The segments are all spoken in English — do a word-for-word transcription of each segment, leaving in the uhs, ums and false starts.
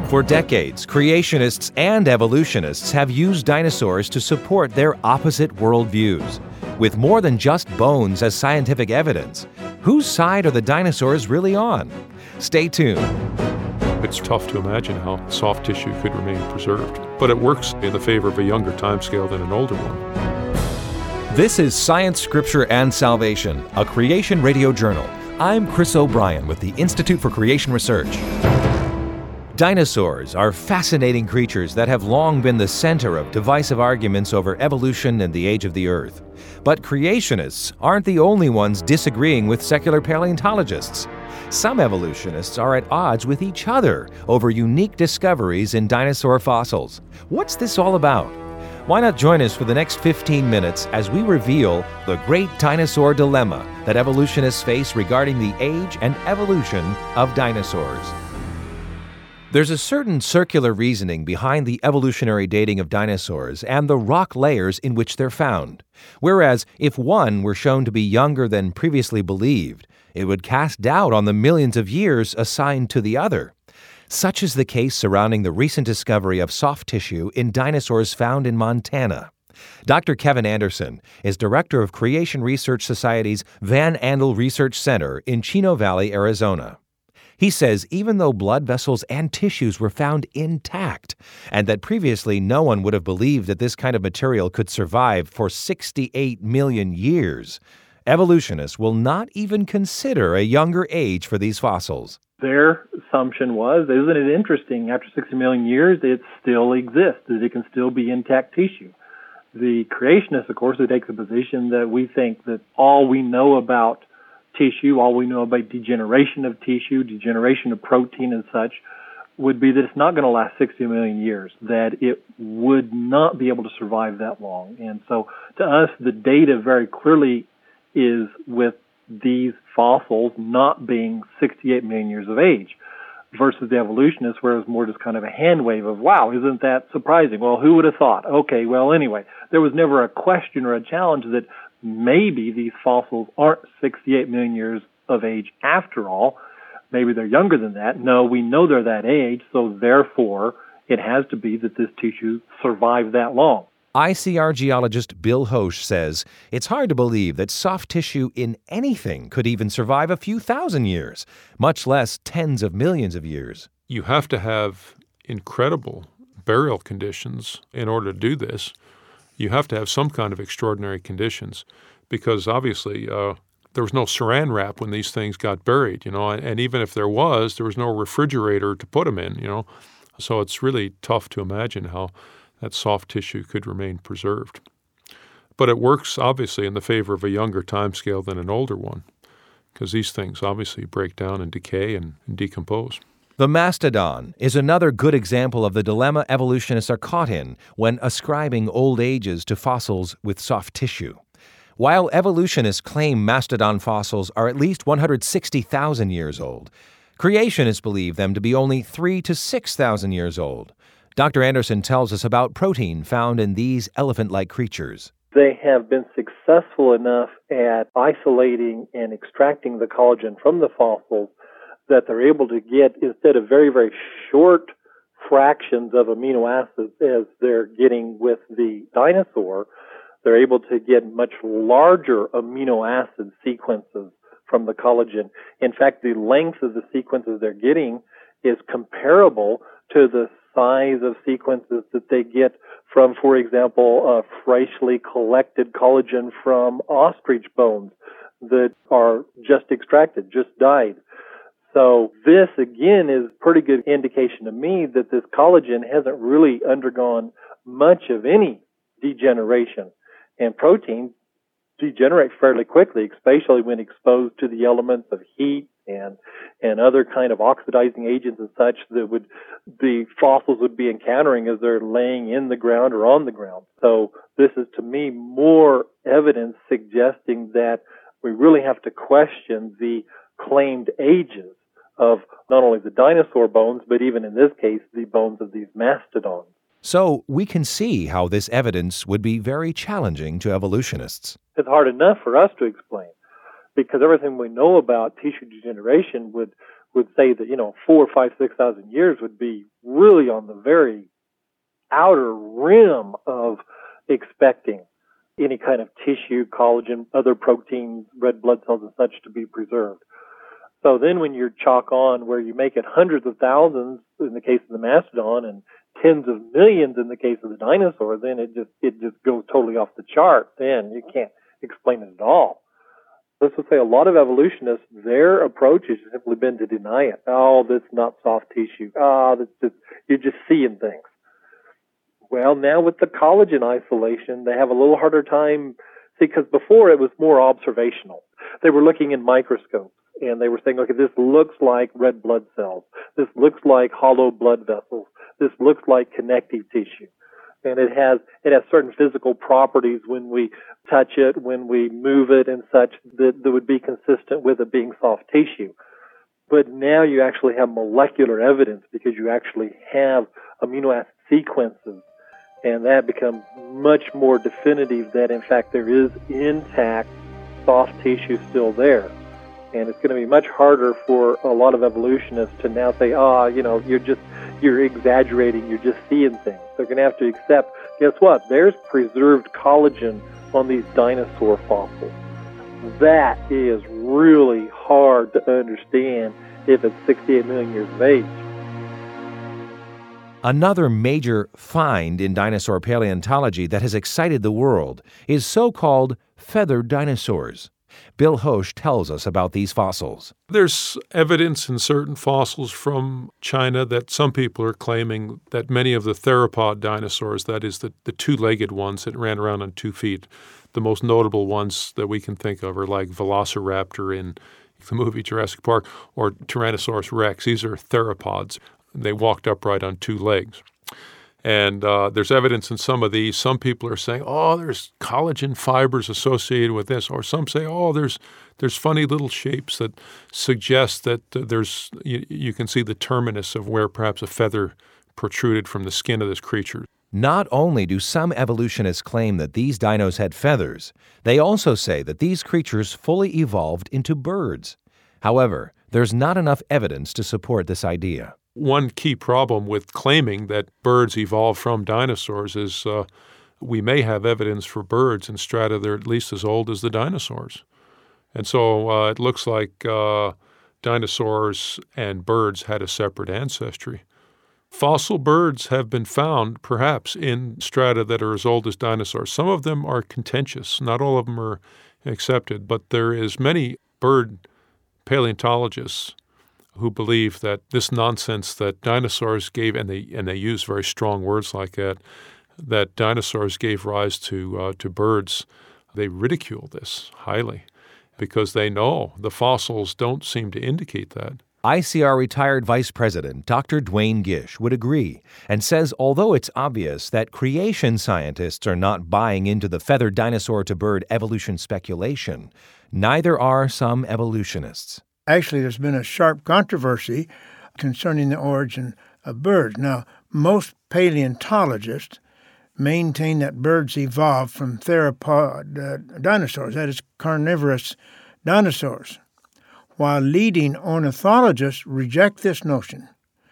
For decades, creationists and evolutionists have used dinosaurs to support their opposite worldviews. With more than just bones as scientific evidence, whose side are the dinosaurs really on? Stay tuned. It's tough to imagine how soft tissue could remain preserved, but it works in the favor of a younger timescale than an older one. This is Science, Scripture, and Salvation, a Creation Radio Journal. I'm Chris O'Brien with the Institute for Creation Research. Dinosaurs are fascinating creatures that have long been the center of divisive arguments over evolution and the age of the Earth. But creationists aren't the only ones disagreeing with secular paleontologists. Some evolutionists are at odds with each other over unique discoveries in dinosaur fossils. What's this all about? Why not join us for the next fifteen minutes as we reveal the great dinosaur dilemma that evolutionists face regarding the age and evolution of dinosaurs. There's a certain circular reasoning behind the evolutionary dating of dinosaurs and the rock layers in which they're found. Whereas, if one were shown to be younger than previously believed, it would cast doubt on the millions of years assigned to the other. Such is the case surrounding the recent discovery of soft tissue in dinosaurs found in Montana. Doctor Kevin Anderson is director of Creation Research Society's Van Andel Research Center in Chino Valley, Arizona. He says even though blood vessels and tissues were found intact, and that previously no one would have believed that this kind of material could survive for sixty-eight million years, evolutionists will not even consider a younger age for these fossils. Their assumption was, isn't it interesting, after sixty million years, it still exists, that it can still be intact tissue. The creationists, of course, who take the position that we think that all we know about tissue, all we know about degeneration of tissue, degeneration of protein and such, would be that it's not going to last sixty million years, that it would not be able to survive that long. And so to us, the data very clearly is with these fossils not being sixty-eight million years of age, versus the evolutionists, where it was more just kind of a hand wave of, wow, isn't that surprising? Well, who would have thought? Okay, well, anyway, there was never a question or a challenge that maybe these fossils aren't sixty-eight million years of age after all. Maybe they're younger than that. No, we know they're that age, so therefore it has to be that this tissue survived that long. I C R geologist Bill Hoesch says it's hard to believe that soft tissue in anything could even survive a few thousand years, much less tens of millions of years. You have to have incredible burial conditions in order to do this. You have to have some kind of extraordinary conditions because obviously uh, there was no saran wrap when these things got buried, you know, and, and even if there was, there was no refrigerator to put them in, you know. So it's really tough to imagine how that soft tissue could remain preserved. But it works obviously in the favor of a younger timescale than an older one because these things obviously break down and decay and, and decompose. The mastodon is another good example of the dilemma evolutionists are caught in when ascribing old ages to fossils with soft tissue. While evolutionists claim mastodon fossils are at least one hundred sixty thousand years old, creationists believe them to be only three to six thousand years old. Doctor Anderson tells us about protein found in these elephant-like creatures. They have been successful enough at isolating and extracting the collagen from the fossils that they're able to get, instead of very, very short fractions of amino acids as they're getting with the dinosaur, they're able to get much larger amino acid sequences from the collagen. In fact, the length of the sequences they're getting is comparable to the size of sequences that they get from, for example, uh, freshly collected collagen from ostrich bones that are just extracted, just dyed. So this, again, is a pretty good indication to me that this collagen hasn't really undergone much of any degeneration. And proteins degenerate fairly quickly, especially when exposed to the elements of heat and and other kind of oxidizing agents and such that would the fossils would be encountering as they're laying in the ground or on the ground. So this is, to me, more evidence suggesting that we really have to question the claimed ages of not only the dinosaur bones, but even in this case, the bones of these mastodons. So we can see how this evidence would be very challenging to evolutionists. It's hard enough for us to explain, because everything we know about tissue degeneration would, would say that, you know, four, five, six thousand years would be really on the very outer rim of expecting any kind of tissue, collagen, other proteins, red blood cells and such to be preserved. So then when you chalk on where you make it hundreds of thousands in the case of the mastodon and tens of millions in the case of the dinosaur, then it just it just goes totally off the chart. Then you can't explain it at all. Let's just say a lot of evolutionists, their approach has simply been to deny it. Oh, that's not soft tissue. Oh, that's just, you're just seeing things. Well, now with the collagen isolation, they have a little harder time, because before it was more observational. They were looking in microscopes, and they were saying, okay, this looks like red blood cells. This looks like hollow blood vessels. This looks like connective tissue. And it has it has certain physical properties when we touch it, when we move it and such, that, that would be consistent with it being soft tissue. But now you actually have molecular evidence because you actually have amino acid sequences, and that becomes much more definitive that, in fact, there is intact soft tissue still there. And it's going to be much harder for a lot of evolutionists to now say, ah, oh, you know, you're just, you're exaggerating, you're just seeing things. They're going to have to accept, guess what? There's preserved collagen on these dinosaur fossils. That is really hard to understand if it's sixty-eight million years of age. Another major find in dinosaur paleontology that has excited the world is so-called feathered dinosaurs. Bill Hoesch tells us about these fossils. There's evidence in certain fossils from China that some people are claiming that many of the theropod dinosaurs, that is, the, the two-legged ones that ran around on two feet, the most notable ones that we can think of are like Velociraptor in the movie Jurassic Park or Tyrannosaurus rex. These are theropods. They walked upright on two legs. And uh, there's evidence in some of these. Some people are saying, oh, there's collagen fibers associated with this. Or some say, oh, there's there's funny little shapes that suggest that uh, there's you, you can see the terminus of where perhaps a feather protruded from the skin of this creature. Not only do some evolutionists claim that these dinos had feathers, they also say that these creatures fully evolved into birds. However, there's not enough evidence to support this idea. One key problem with claiming that birds evolved from dinosaurs is uh, we may have evidence for birds in strata that are at least as old as the dinosaurs. And so uh, it looks like uh, dinosaurs and birds had a separate ancestry. Fossil birds have been found, perhaps, in strata that are as old as dinosaurs. Some of them are contentious. Not all of them are accepted, but there is many bird paleontologists who believe that this nonsense that dinosaurs gave, and they and they use very strong words like that, that dinosaurs gave rise to uh, to birds, they ridicule this highly because they know the fossils don't seem to indicate that. I C R retired Vice President Doctor Duane Gish would agree and says although it's obvious that creation scientists are not buying into the feathered dinosaur-to-bird evolution speculation, neither are some evolutionists. Actually, there's been a sharp controversy concerning the origin of birds. Now, most paleontologists maintain that birds evolved from theropod uh, dinosaurs, that is, carnivorous dinosaurs, while leading ornithologists reject this notion.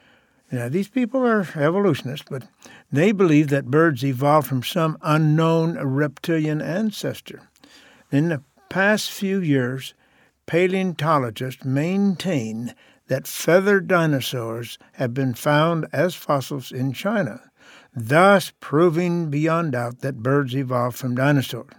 Now, these people are evolutionists, but they believe that birds evolved from some unknown reptilian ancestor. In the past few years, paleontologists maintain that feathered dinosaurs have been found as fossils in China, thus proving beyond doubt that birds evolved from dinosaurs.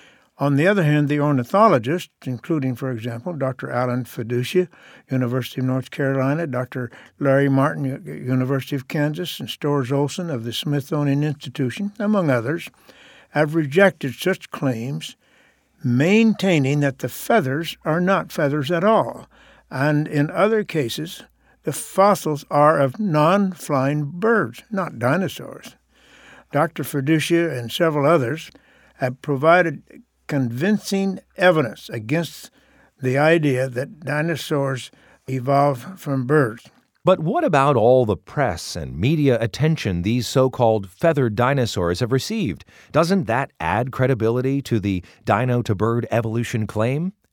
On the other hand, the ornithologists, including, for example, Doctor Alan Fiducia, University of North Carolina, Doctor Larry Martin, University of Kansas, and Storrs Olson of the Smithsonian Institution, among others, have rejected such claims, maintaining that the feathers are not feathers at all, and in other cases, the fossils are of non-flying birds, not dinosaurs. Doctor Fiducia and several others have provided convincing evidence against the idea that dinosaurs evolved from birds. But what about all the press and media attention these so-called feathered dinosaurs have received? Doesn't that add credibility to the dino-to-bird evolution claim?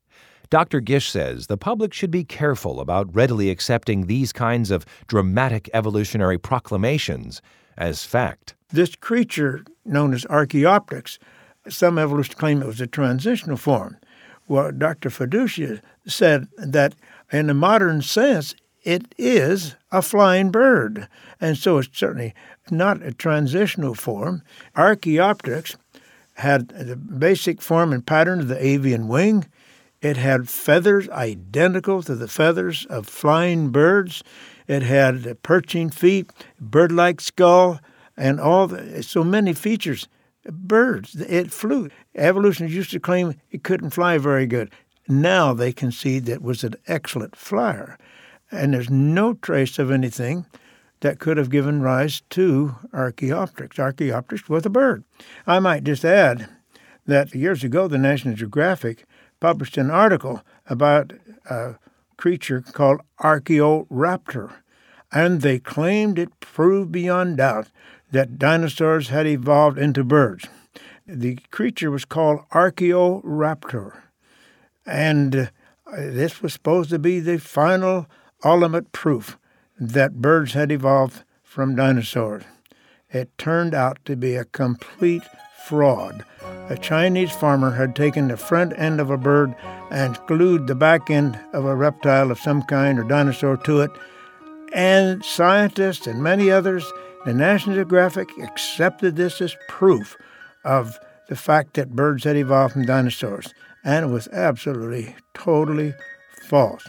Doctor Gish says the public should be careful about readily accepting these kinds of dramatic evolutionary proclamations as fact. This creature, known as Archaeopteryx, some evolutionists claim it was a transitional form. Well, Doctor Fiducia said that in a modern sense, it is a flying bird, and so it's certainly not a transitional form. Archaeopteryx had the basic form and pattern of the avian wing. It had feathers identical to the feathers of flying birds. It had perching feet, bird-like skull, and all the, so many features. Birds, it flew. Evolutionists used to claim it couldn't fly very good. Now they concede that it was an excellent flyer. And there's no trace of anything that could have given rise to Archaeopteryx. Archaeopteryx was a bird. I might just add that years ago, the National Geographic published an article about a creature called Archaeoraptor, and they claimed it proved beyond doubt that dinosaurs had evolved into birds. The creature was called Archaeoraptor, and uh, this was supposed to be the final ultimate proof that birds had evolved from dinosaurs. It turned out to be a complete fraud. A Chinese farmer had taken the front end of a bird and glued the back end of a reptile of some kind or dinosaur to it, and scientists and many others, the National Geographic, accepted this as proof of the fact that birds had evolved from dinosaurs, and it was absolutely, totally false.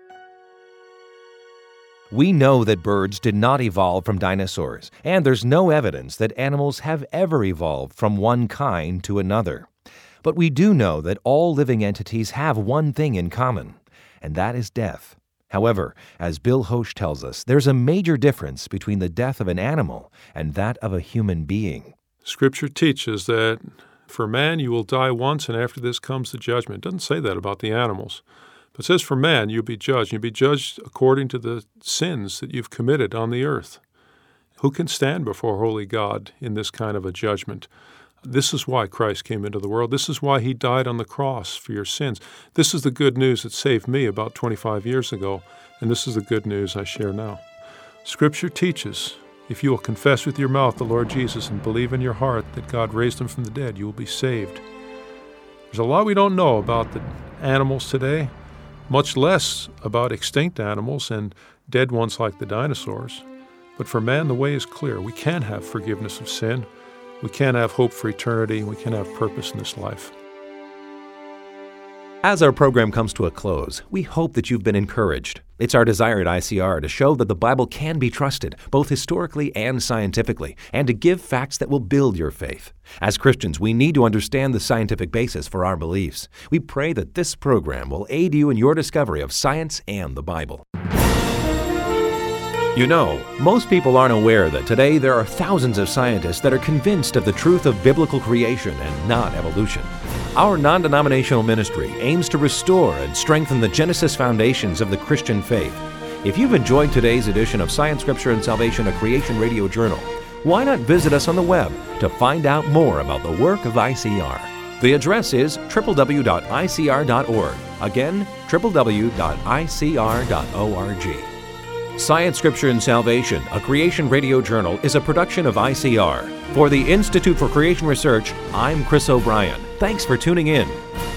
We know that birds did not evolve from dinosaurs, and there's no evidence that animals have ever evolved from one kind to another. But we do know that all living entities have one thing in common, and that is death. However, as Bill Hosch tells us, there's a major difference between the death of an animal and that of a human being. Scripture teaches that for man you will die once, and after this comes the judgment. It doesn't say that about the animals. But it says for man you'll be judged. You'll be judged according to the sins that you've committed on the earth. Who can stand before holy God in this kind of a judgment? This is why Christ came into the world. This is why he died on the cross for your sins. This is the good news that saved me about twenty-five years ago, and this is the good news I share now. Scripture teaches, if you will confess with your mouth the Lord Jesus and believe in your heart that God raised him from the dead, you will be saved. There's a lot we don't know about the animals today, much less about extinct animals and dead ones like the dinosaurs. But for man, the way is clear. We can have forgiveness of sin. We can have hope for eternity. We can have purpose in this life. As our program comes to a close, we hope that you've been encouraged. It's our desire at I C R to show that the Bible can be trusted, both historically and scientifically, and to give facts that will build your faith. As Christians, we need to understand the scientific basis for our beliefs. We pray that this program will aid you in your discovery of science and the Bible. You know, most people aren't aware that today there are thousands of scientists that are convinced of the truth of biblical creation and not evolution. Our non-denominational ministry aims to restore and strengthen the Genesis foundations of the Christian faith. If you've enjoyed today's edition of Science, Scripture, and Salvation, a Creation Radio Journal, why not visit us on the web to find out more about the work of I C R? The address is w w w dot i c r dot org. Again, w w w dot i c r dot org. Science, Scripture, and Salvation, a Creation Radio Journal, is a production of I C R. For the Institute for Creation Research, I'm Chris O'Brien. Thanks for tuning in.